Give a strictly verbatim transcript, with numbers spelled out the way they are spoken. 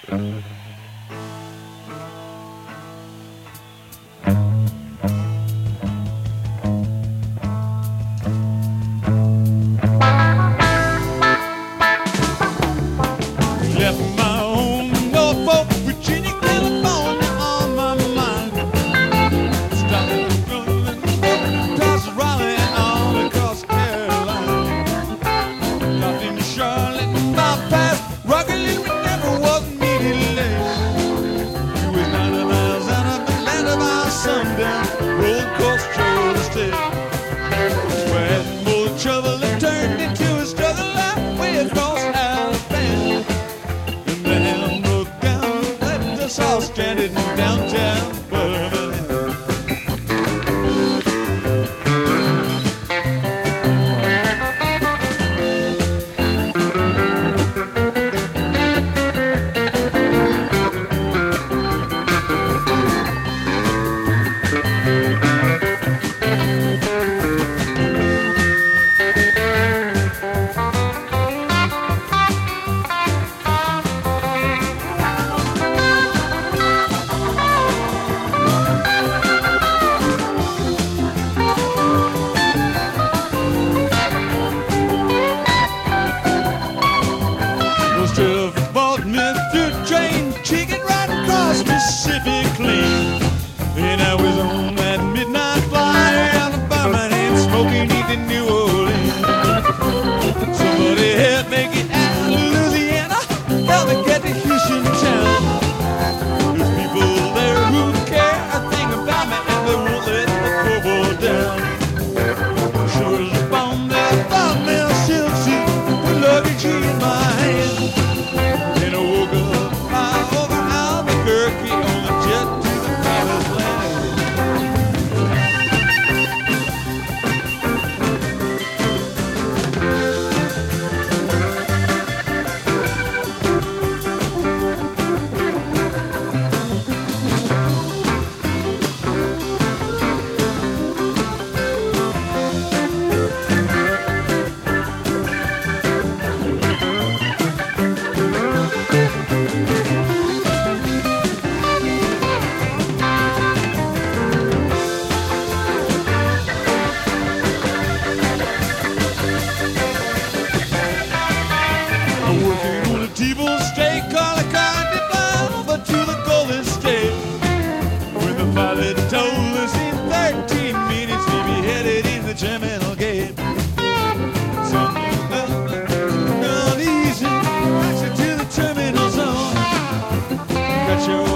Stranded in downtown Berlin. Bought me through train, chicken right across Mississippi clean. And I was on that midnight flight out of Birmingham, smoking, eating New Orleans. Somebody help me get out of Louisiana, help me get to Houston town. There's people there who care a thing about me, and they won't let the poor boy down. Sure as a bomb, they found me a silk suit with luggage in my hand. And I woke up high over Albuquerque on a jet to the promised land. Working on a T-bone steak, call a candy bar over to the Golden State. When the pilot told us in thirteen minutes we'd be headed in the terminal gate. Something not easy, taxi to the terminal zone. Got your